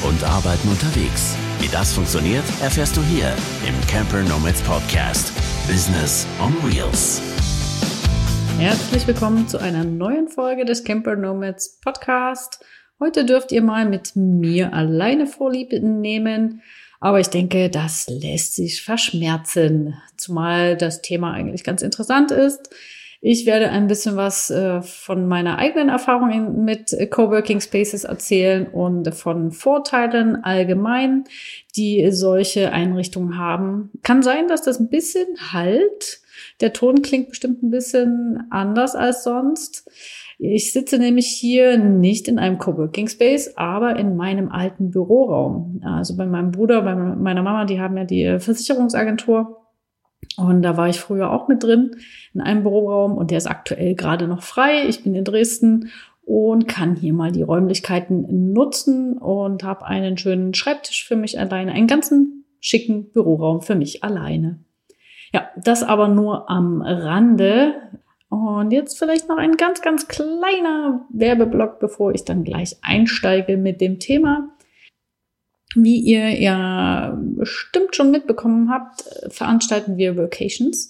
und Arbeiten unterwegs. Wie das funktioniert, erfährst du hier im Camper Nomads Podcast. Business on Wheels. Herzlich willkommen zu einer neuen Folge des Camper Nomads Podcast. Heute dürft ihr mal mit mir alleine Vorlieb nehmen, aber ich denke, das lässt sich verschmerzen, zumal das Thema eigentlich ganz interessant ist. Ich werde ein bisschen was von meiner eigenen Erfahrung mit Coworking Spaces erzählen und von Vorteilen allgemein, die solche Einrichtungen haben. Kann sein, dass das ein bisschen halt. Der Ton klingt bestimmt ein bisschen anders als sonst. Ich sitze nämlich hier nicht in einem Coworking Space, aber in meinem alten Büroraum. Also bei meinem Bruder, bei meiner Mama, die haben ja die Versicherungsagentur. Und da war ich früher auch mit drin in einem Büroraum und der ist aktuell gerade noch frei. Ich bin in Dresden und kann hier mal die Räumlichkeiten nutzen und habe einen schönen Schreibtisch für mich alleine, einen ganzen schicken Büroraum für mich alleine. Ja, das aber nur am Rande. Und jetzt vielleicht noch ein ganz, ganz kleiner Werbeblock, bevor ich dann gleich einsteige mit dem Thema. Wie ihr ja bestimmt schon mitbekommen habt, veranstalten wir Workations.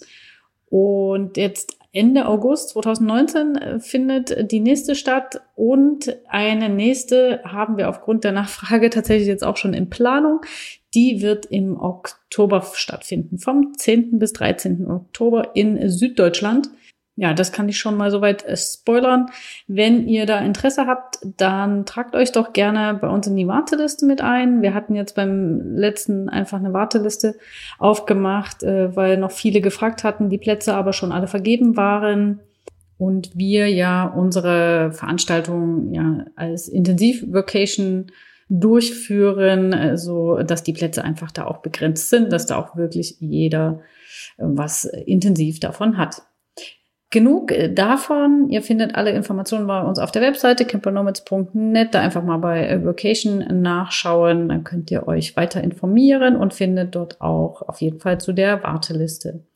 Und jetzt Ende August 2019 findet die nächste statt und eine nächste haben wir aufgrund der Nachfrage tatsächlich jetzt auch schon in Planung. Die wird im Oktober stattfinden, vom 10. bis 13. Oktober in Süddeutschland. Ja, das kann ich schon mal soweit spoilern. Wenn ihr da Interesse habt, dann tragt euch doch gerne bei uns in die Warteliste mit ein. Wir hatten jetzt beim letzten einfach eine Warteliste aufgemacht, weil noch viele gefragt hatten, die Plätze aber schon alle vergeben waren. Und wir ja unsere Veranstaltung ja als Intensiv-Vacation durchführen, so dass die Plätze einfach da auch begrenzt sind, dass da auch wirklich jeder was intensiv davon hat. Genug davon. Ihr findet alle Informationen bei uns auf der Webseite campernomads.net. Da einfach mal bei Vacation nachschauen. Dann könnt ihr euch weiter informieren und findet dort auch auf jeden Fall zu der Warteliste.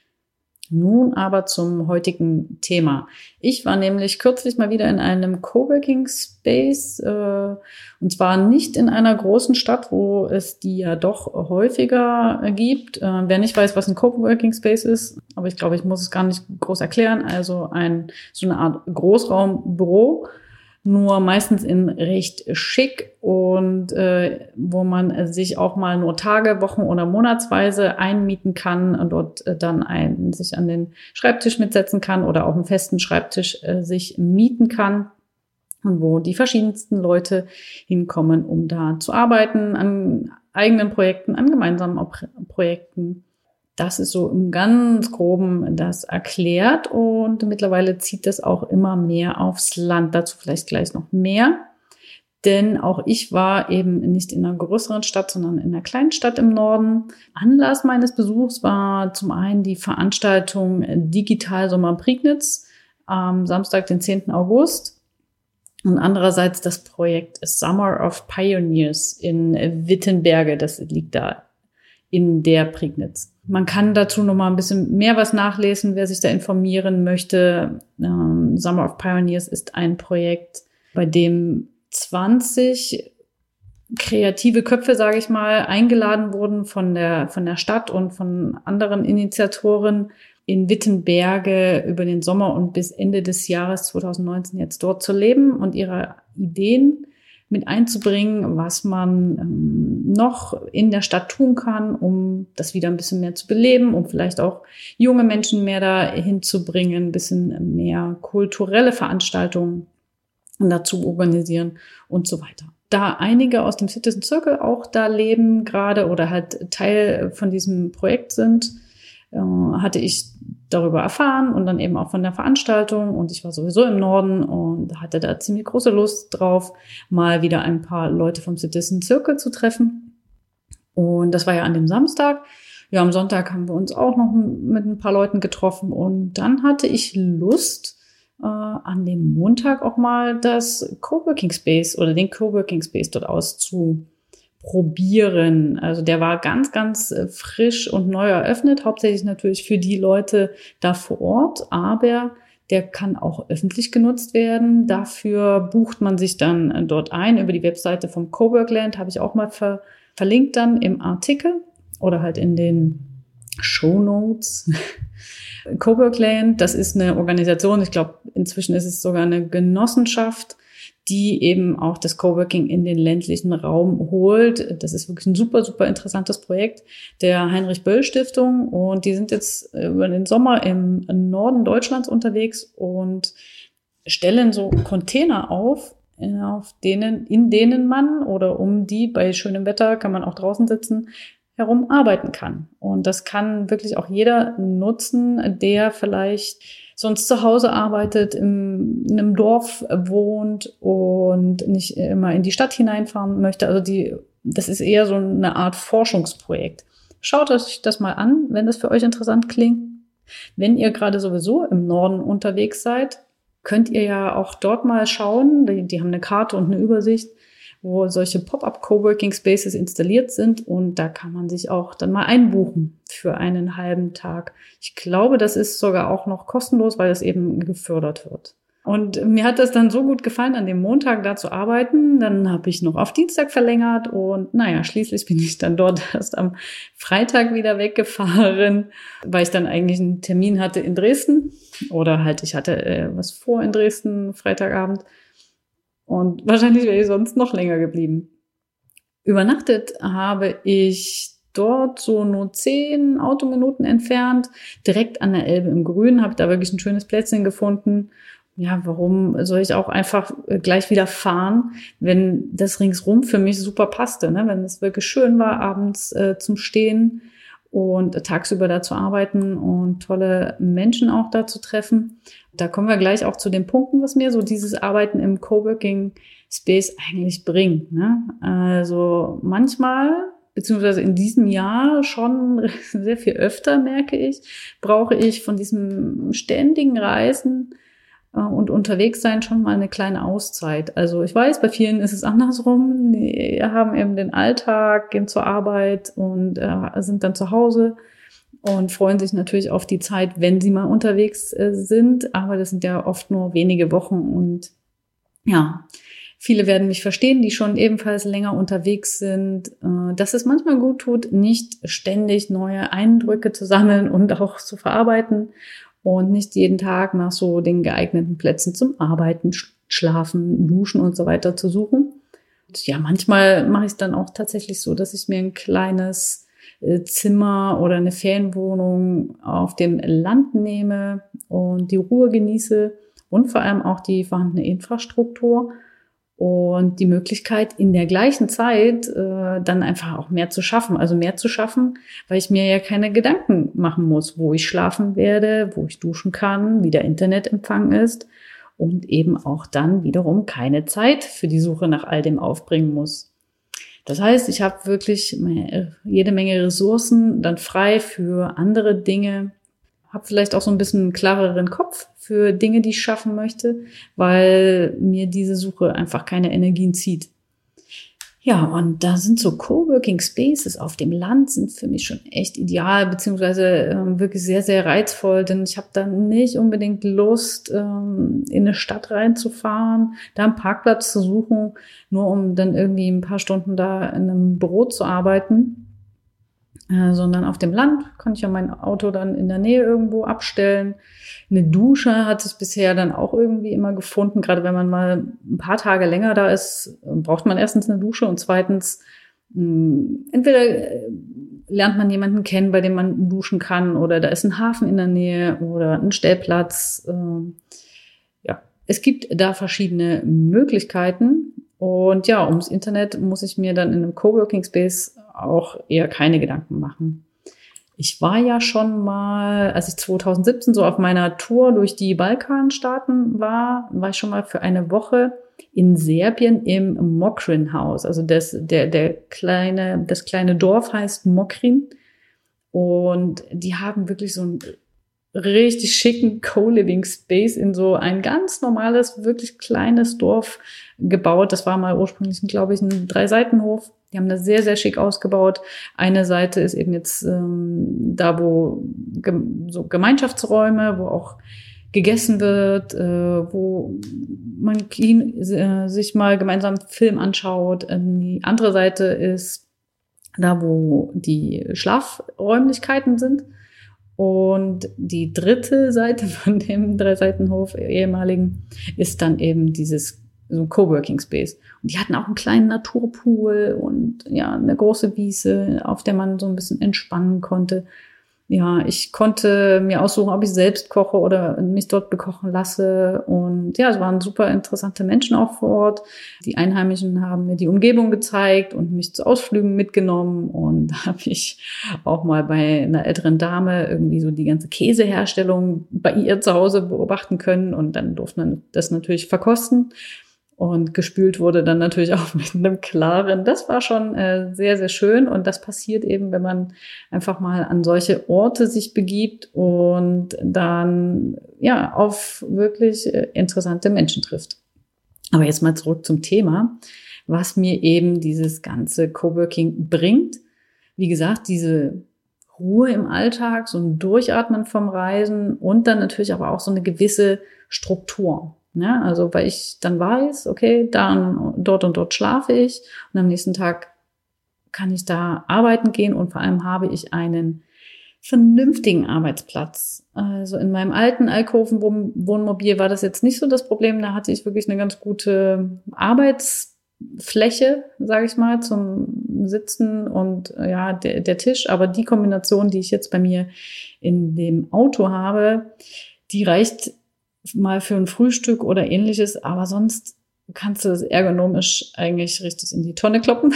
Nun aber zum heutigen Thema. Ich war nämlich kürzlich mal wieder in einem Coworking Space, und zwar nicht in einer großen Stadt, wo es die ja doch häufiger gibt. Wer nicht weiß, was ein Coworking Space ist, aber ich glaube, ich muss es gar nicht groß erklären. Also so eine Art Großraumbüro, nur meistens in recht schick und wo man sich auch mal nur Tage, Wochen oder monatsweise einmieten kann und dort dann sich an den Schreibtisch mitsetzen kann oder auch einen festen Schreibtisch sich mieten kann und wo die verschiedensten Leute hinkommen, um da zu arbeiten an eigenen Projekten, an gemeinsamen Projekten. Das ist so im ganz Groben das erklärt und mittlerweile zieht das auch immer mehr aufs Land. Dazu vielleicht gleich noch mehr, denn auch ich war eben nicht in einer größeren Stadt, sondern in einer kleinen Stadt im Norden. Anlass meines Besuchs war zum einen die Veranstaltung Digital Sommer Prignitz am Samstag, den 10. August und andererseits das Projekt Summer of Pioneers in Wittenberge. Das liegt da in der Prignitz. Man kann dazu noch mal ein bisschen mehr was nachlesen, wer sich da informieren möchte. Summer of Pioneers ist ein Projekt, bei dem 20 kreative Köpfe, sage ich mal, eingeladen wurden von der Stadt und von anderen Initiatoren in Wittenberge über den Sommer und bis Ende des Jahres 2019 jetzt dort zu leben und ihre Ideen mit einzubringen, was man noch in der Stadt tun kann, um das wieder ein bisschen mehr zu beleben, um vielleicht auch junge Menschen mehr dahin zu bringen, ein bisschen mehr kulturelle Veranstaltungen dazu organisieren und so weiter. Da einige aus dem Citizen Circle auch da leben gerade oder halt Teil von diesem Projekt sind, hatte ich darüber erfahren und dann eben auch von der Veranstaltung und ich war sowieso im Norden und hatte da ziemlich große Lust drauf, mal wieder ein paar Leute vom Citizen Circle zu treffen. Und das war ja an dem Samstag. Ja, am Sonntag haben wir uns auch noch mit ein paar Leuten getroffen und dann hatte ich Lust, an dem Montag auch mal das Coworking Space oder den Coworking Space dort auszuprobieren. probieren. Also der war ganz, ganz frisch und neu eröffnet, hauptsächlich natürlich für die Leute da vor Ort, aber der kann auch öffentlich genutzt werden. Dafür bucht man sich dann dort ein über die Webseite vom Coworkland, habe ich auch mal verlinkt dann im Artikel oder halt in den Shownotes. Coworkland, das ist eine Organisation, ich glaube, inzwischen ist es sogar eine Genossenschaft, die eben auch das Coworking in den ländlichen Raum holt. Das ist wirklich ein super, super interessantes Projekt der Heinrich-Böll-Stiftung. Und die sind jetzt über den Sommer im Norden Deutschlands unterwegs und stellen so Container auf, in denen man oder um die bei schönem Wetter kann man auch draußen sitzen, herum arbeiten kann. Und das kann wirklich auch jeder nutzen, der vielleicht sonst zu Hause arbeitet, in einem Dorf wohnt und nicht immer in die Stadt hineinfahren möchte. Also das ist eher so eine Art Forschungsprojekt. Schaut euch das mal an, wenn das für euch interessant klingt. Wenn ihr gerade sowieso im Norden unterwegs seid, könnt ihr ja auch dort mal schauen. Die haben eine Karte und eine Übersicht, wo solche Pop-up-Coworking Spaces installiert sind und da kann man sich auch dann mal einbuchen für einen halben Tag. Ich glaube, das ist sogar auch noch kostenlos, weil das eben gefördert wird. Und mir hat das dann so gut gefallen, an dem Montag da zu arbeiten. Dann habe ich noch auf Dienstag verlängert und schließlich bin ich dann dort erst am Freitag wieder weggefahren, weil ich dann eigentlich einen Termin hatte in Dresden oder halt ich hatte was vor in Dresden Freitagabend. Und wahrscheinlich wäre ich sonst noch länger geblieben. Übernachtet habe ich dort so nur 10 Autominuten entfernt, direkt an der Elbe im Grün, habe da wirklich ein schönes Plätzchen gefunden. Ja, warum soll ich auch einfach gleich wieder fahren, wenn das ringsrum für mich super passte, ne? Wenn es wirklich schön war, abends zum Stehen und tagsüber da zu arbeiten und tolle Menschen auch da zu treffen. Da kommen wir gleich auch zu den Punkten, was mir so dieses Arbeiten im Coworking Space eigentlich bringt, ne? Also manchmal, beziehungsweise in diesem Jahr schon sehr viel öfter, merke ich, brauche ich von diesem ständigen Reisen und unterwegs sein schon mal eine kleine Auszeit. Also ich weiß, bei vielen ist es andersrum. Die haben eben den Alltag, gehen zur Arbeit und sind dann zu Hause und freuen sich natürlich auf die Zeit, wenn sie mal unterwegs sind. Aber das sind ja oft nur wenige Wochen und ja, viele werden mich verstehen, die schon ebenfalls länger unterwegs sind, dass es manchmal gut tut, nicht ständig neue Eindrücke zu sammeln und auch zu verarbeiten und nicht jeden Tag nach so den geeigneten Plätzen zum Arbeiten, Schlafen, Duschen und so weiter zu suchen. Und ja, manchmal mache ich es dann auch tatsächlich so, dass ich mir ein kleines Zimmer oder eine Ferienwohnung auf dem Land nehme und die Ruhe genieße und vor allem auch die vorhandene Infrastruktur und die Möglichkeit, in der gleichen Zeit dann einfach auch mehr zu schaffen. Also mehr zu schaffen, weil ich mir ja keine Gedanken machen muss, wo ich schlafen werde, wo ich duschen kann, wie der Internetempfang ist und eben auch dann wiederum keine Zeit für die Suche nach all dem aufbringen muss. Das heißt, ich habe wirklich jede Menge Ressourcen dann frei für andere Dinge, habe vielleicht auch so ein bisschen einen klareren Kopf für Dinge, die ich schaffen möchte, weil mir diese Suche einfach keine Energien zieht. Ja, und da sind so Coworking Spaces auf dem Land sind für mich schon echt ideal, beziehungsweise wirklich sehr, sehr reizvoll, denn ich habe dann nicht unbedingt Lust, in eine Stadt reinzufahren, da einen Parkplatz zu suchen, nur um dann irgendwie ein paar Stunden da in einem Büro zu arbeiten. Sondern auf dem Land kann ich ja mein Auto dann in der Nähe irgendwo abstellen. Eine Dusche hat sich bisher dann auch irgendwie immer gefunden. Gerade wenn man mal ein paar Tage länger da ist, braucht man erstens eine Dusche und zweitens entweder lernt man jemanden kennen, bei dem man duschen kann oder da ist ein Hafen in der Nähe oder ein Stellplatz. Ja, es gibt da verschiedene Möglichkeiten. Und ja, ums Internet muss ich mir dann in einem Coworking Space auch eher keine Gedanken machen. Ich war ja schon mal, als ich 2017 so auf meiner Tour durch die Balkanstaaten war ich schon mal für eine Woche in Serbien im Mokrin-Haus. Also das kleine Dorf heißt Mokrin. Und die haben wirklich so ein richtig schicken Co-Living Space in so ein ganz normales, wirklich kleines Dorf gebaut. Das war mal ursprünglich, glaube ich, ein 3-Seitenhof. Die haben das sehr, sehr schick ausgebaut. Eine Seite ist eben jetzt da, wo so Gemeinschaftsräume, wo auch gegessen wird, wo man sich mal gemeinsam Film anschaut. Die andere Seite ist da, wo die Schlafräumlichkeiten sind. Und die dritte Seite von dem 3-Seitenhof ehemaligen ist dann eben dieses so ein Coworking Space. Und die hatten auch einen kleinen Naturpool und ja, eine große Wiese, auf der man so ein bisschen entspannen konnte. Ja, ich konnte mir aussuchen, ob ich selbst koche oder mich dort bekochen lasse. Und ja, es waren super interessante Menschen auch vor Ort. Die Einheimischen haben mir die Umgebung gezeigt und mich zu Ausflügen mitgenommen. Und da habe ich auch mal bei einer älteren Dame irgendwie so die ganze Käseherstellung bei ihr zu Hause beobachten können. Und dann durfte man das natürlich verkosten. Und gespült wurde dann natürlich auch mit einem klaren. Das war schon sehr, sehr schön. Und das passiert eben, wenn man einfach mal an solche Orte sich begibt und dann ja auf wirklich interessante Menschen trifft. Aber jetzt mal zurück zum Thema, was mir eben dieses ganze Coworking bringt. Wie gesagt, diese Ruhe im Alltag, so ein Durchatmen vom Reisen und dann natürlich aber auch so eine gewisse Struktur. Ja, also weil ich dann weiß, okay, dann dort und dort schlafe ich und am nächsten Tag kann ich da arbeiten gehen und vor allem habe ich einen vernünftigen Arbeitsplatz. Also in meinem alten Alkoven-Wohnmobil war das jetzt nicht so das Problem. Da hatte ich wirklich eine ganz gute Arbeitsfläche, sage ich mal, zum Sitzen und ja, der Tisch. Aber die Kombination, die ich jetzt bei mir in dem Auto habe, die reicht mal für ein Frühstück oder ähnliches, aber sonst kannst du es ergonomisch eigentlich richtig in die Tonne kloppen.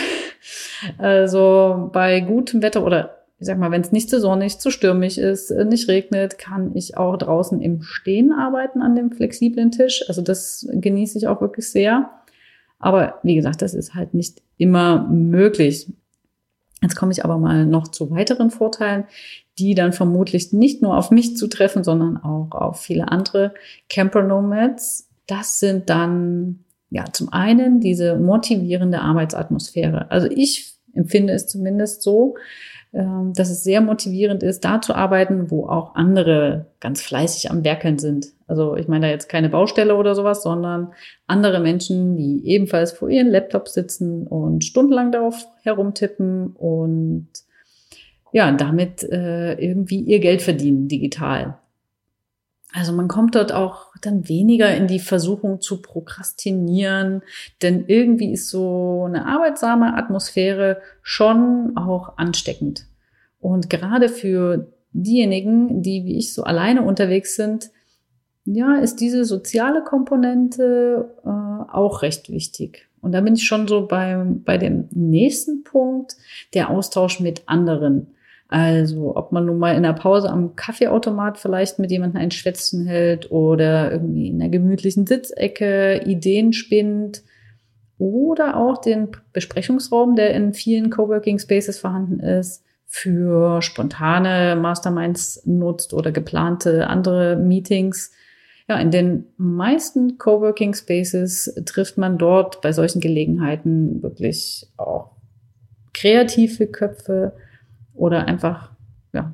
Also bei gutem Wetter oder ich sag mal, wenn es nicht zu sonnig, zu stürmisch ist, nicht regnet, kann ich auch draußen im Stehen arbeiten an dem flexiblen Tisch. Also das genieße ich auch wirklich sehr. Aber wie gesagt, das ist halt nicht immer möglich. Jetzt komme ich aber mal noch zu weiteren Vorteilen, die dann vermutlich nicht nur auf mich zutreffen, sondern auch auf viele andere Camper-Nomads. Das sind dann ja zum einen diese motivierende Arbeitsatmosphäre. Also ich empfinde es zumindest so, dass es sehr motivierend ist, da zu arbeiten, wo auch andere ganz fleißig am Werkeln sind. Also ich meine da jetzt keine Baustelle oder sowas, sondern andere Menschen, die ebenfalls vor ihren Laptops sitzen und stundenlang darauf herumtippen und ja, damit irgendwie ihr Geld verdienen, digital. Also man kommt dort auch dann weniger in die Versuchung zu prokrastinieren, denn irgendwie ist so eine arbeitsame Atmosphäre schon auch ansteckend. Und gerade für diejenigen, die wie ich so alleine unterwegs sind, ja, ist diese soziale Komponente auch recht wichtig. Und da bin ich schon so bei dem nächsten Punkt, der Austausch mit anderen. Also ob man nun mal in der Pause am Kaffeeautomat vielleicht mit jemandem ein Schwätzchen hält oder irgendwie in der gemütlichen Sitzecke Ideen spinnt oder auch den Besprechungsraum, der in vielen Coworking Spaces vorhanden ist, für spontane Masterminds nutzt oder geplante andere Meetings. Ja, in den meisten Coworking Spaces trifft man dort bei solchen Gelegenheiten wirklich auch kreative Köpfe oder einfach, ja,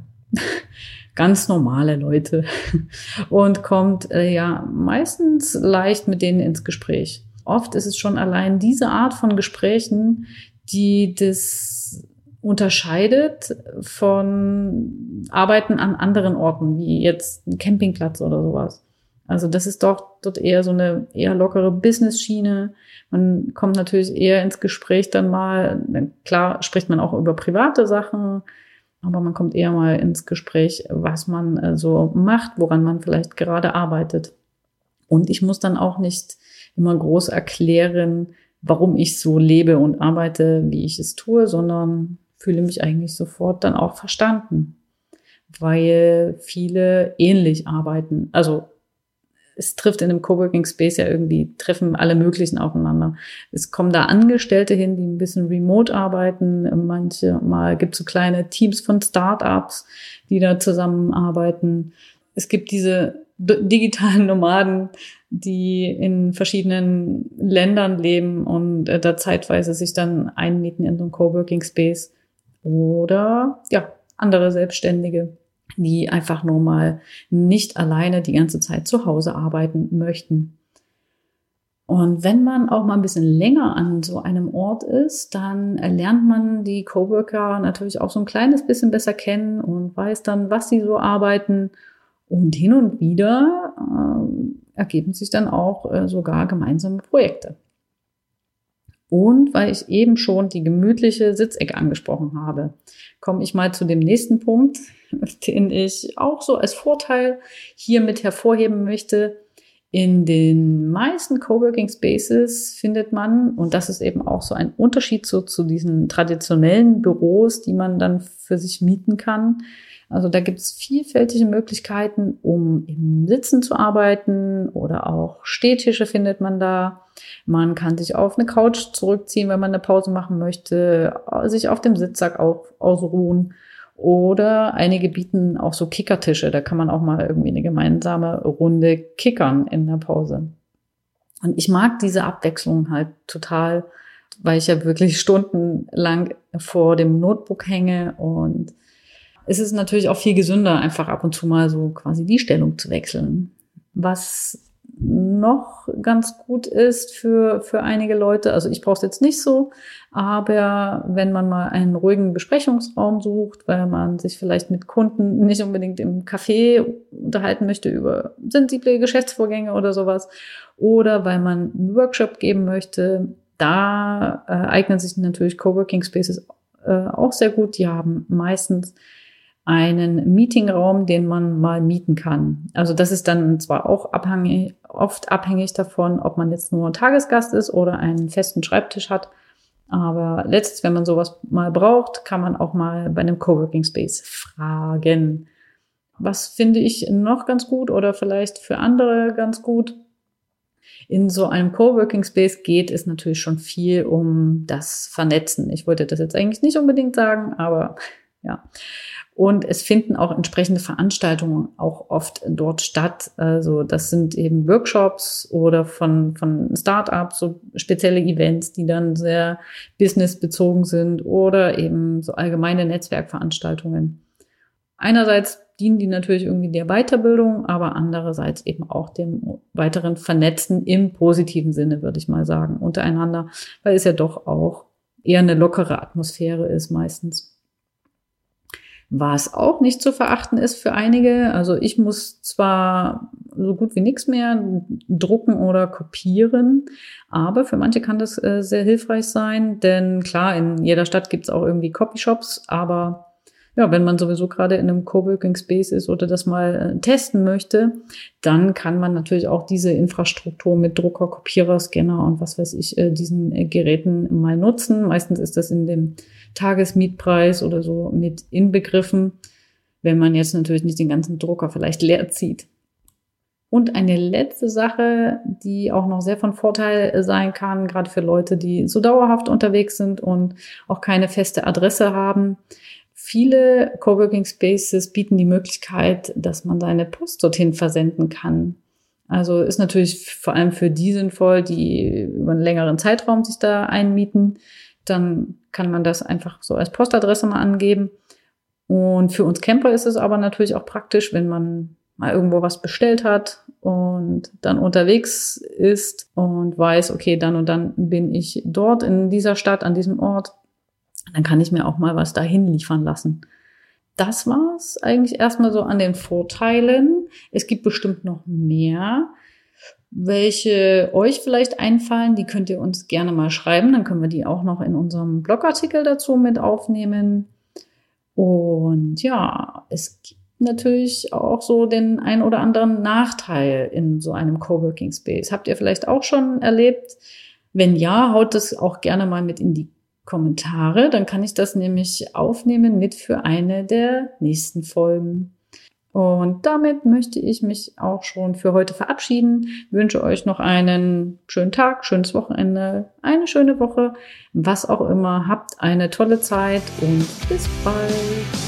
ganz normale Leute und kommt ja meistens leicht mit denen ins Gespräch. Oft ist es schon allein diese Art von Gesprächen, die das unterscheidet von Arbeiten an anderen Orten, wie jetzt ein Campingplatz oder sowas. Also das ist doch dort eher so eine eher lockere Business-Schiene. Man kommt natürlich eher ins Gespräch dann mal. Klar spricht man auch über private Sachen, aber man kommt eher mal ins Gespräch, was man so macht, woran man vielleicht gerade arbeitet. Und ich muss dann auch nicht immer groß erklären, warum ich so lebe und arbeite, wie ich es tue, sondern fühle mich eigentlich sofort dann auch verstanden, weil viele ähnlich arbeiten. Also es trifft in einem Coworking Space ja irgendwie, treffen alle möglichen aufeinander. Es kommen da Angestellte hin, die ein bisschen remote arbeiten. Manchmal gibt es so kleine Teams von Startups, die da zusammenarbeiten. es gibt diese digitalen Nomaden, die in verschiedenen Ländern leben und da zeitweise sich dann einmieten in so einen Coworking Space oder ja, andere Selbstständige, die einfach nur mal nicht alleine die ganze Zeit zu Hause arbeiten möchten. Und wenn man auch mal ein bisschen länger an so einem Ort ist, dann lernt man die Coworker natürlich auch so ein kleines bisschen besser kennen und weiß dann, was sie so arbeiten. Und hin und wieder ergeben sich dann auch sogar gemeinsame Projekte. Und weil ich eben schon die gemütliche Sitzecke angesprochen habe, komme ich mal zu dem nächsten Punkt, den ich auch so als Vorteil hiermit hervorheben möchte. In den meisten Coworking Spaces findet man, und das ist eben auch so ein Unterschied zu diesen traditionellen Büros, die man dann für sich mieten kann. Also da gibt es vielfältige Möglichkeiten, um im Sitzen zu arbeiten oder auch Stehtische findet man da. Man kann sich auf eine Couch zurückziehen, wenn man eine Pause machen möchte, sich auf dem Sitzsack auch ausruhen. Oder einige bieten auch so Kickertische, da kann man auch mal irgendwie eine gemeinsame Runde kickern in der Pause. Und ich mag diese Abwechslung halt total, weil ich ja wirklich stundenlang vor dem Notebook hänge und es ist natürlich auch viel gesünder, einfach ab und zu mal so quasi die Stellung zu wechseln. Was noch ganz gut ist für einige Leute, also ich brauche es jetzt nicht so, aber wenn man mal einen ruhigen Besprechungsraum sucht, weil man sich vielleicht mit Kunden nicht unbedingt im Café unterhalten möchte über sensible Geschäftsvorgänge oder sowas, oder weil man einen Workshop geben möchte, da eignen sich natürlich Coworking Spaces auch sehr gut. Die haben meistens einen Meetingraum, den man mal mieten kann. Also das ist dann zwar auch oft abhängig davon, ob man jetzt nur Tagesgast ist oder einen festen Schreibtisch hat. Aber letztens, wenn man sowas mal braucht, kann man auch mal bei einem Coworking Space fragen. Was finde ich noch ganz gut oder vielleicht für andere ganz gut? In so einem Coworking Space geht es natürlich schon viel um das Vernetzen. Ich wollte das jetzt eigentlich nicht unbedingt sagen, aber ja. Und es finden auch entsprechende Veranstaltungen auch oft dort statt. Also das sind eben Workshops oder von Startups, so spezielle Events, die dann sehr businessbezogen sind oder eben so allgemeine Netzwerkveranstaltungen. Einerseits dienen die natürlich irgendwie der Weiterbildung, aber andererseits eben auch dem weiteren Vernetzen im positiven Sinne, würde ich mal sagen, untereinander, weil es ja doch auch eher eine lockere Atmosphäre ist meistens. Was auch nicht zu verachten ist für einige, also ich muss zwar so gut wie nichts mehr drucken oder kopieren, aber für manche kann das sehr hilfreich sein, denn klar, in jeder Stadt gibt es auch irgendwie Copyshops, aber ja, wenn man sowieso gerade in einem Coworking Space ist oder das mal testen möchte, dann kann man natürlich auch diese Infrastruktur mit Drucker, Kopierer, Scanner und was weiß ich, diesen Geräten mal nutzen. Meistens ist das in dem Tagesmietpreis oder so mit inbegriffen, wenn man jetzt natürlich nicht den ganzen Drucker vielleicht leer zieht. Und eine letzte Sache, die auch noch sehr von Vorteil sein kann, gerade für Leute, die so dauerhaft unterwegs sind und auch keine feste Adresse haben. Viele Coworking Spaces bieten die Möglichkeit, dass man seine Post dorthin versenden kann. Also ist natürlich vor allem für die sinnvoll, die über einen längeren Zeitraum sich da einmieten. Dann kann man das einfach so als Postadresse mal angeben. Und für uns Camper ist es aber natürlich auch praktisch, wenn man mal irgendwo was bestellt hat und dann unterwegs ist und weiß, okay, dann und dann bin ich dort in dieser Stadt, an diesem Ort. Dann kann ich mir auch mal was dahin liefern lassen. Das war's eigentlich erstmal so an den Vorteilen. Es gibt bestimmt noch mehr, welche euch vielleicht einfallen. Die könnt ihr uns gerne mal schreiben. Dann können wir die auch noch in unserem Blogartikel dazu mit aufnehmen. Und ja, es gibt natürlich auch so den ein oder anderen Nachteil in so einem Coworking Space. Habt ihr vielleicht auch schon erlebt? Wenn ja, haut das auch gerne mal mit in die Kommentare, dann kann ich das nämlich aufnehmen mit für eine der nächsten Folgen. Und damit möchte ich mich auch schon für heute verabschieden. Wünsche euch noch einen schönen Tag, schönes Wochenende, eine schöne Woche, was auch immer. Habt eine tolle Zeit und bis bald.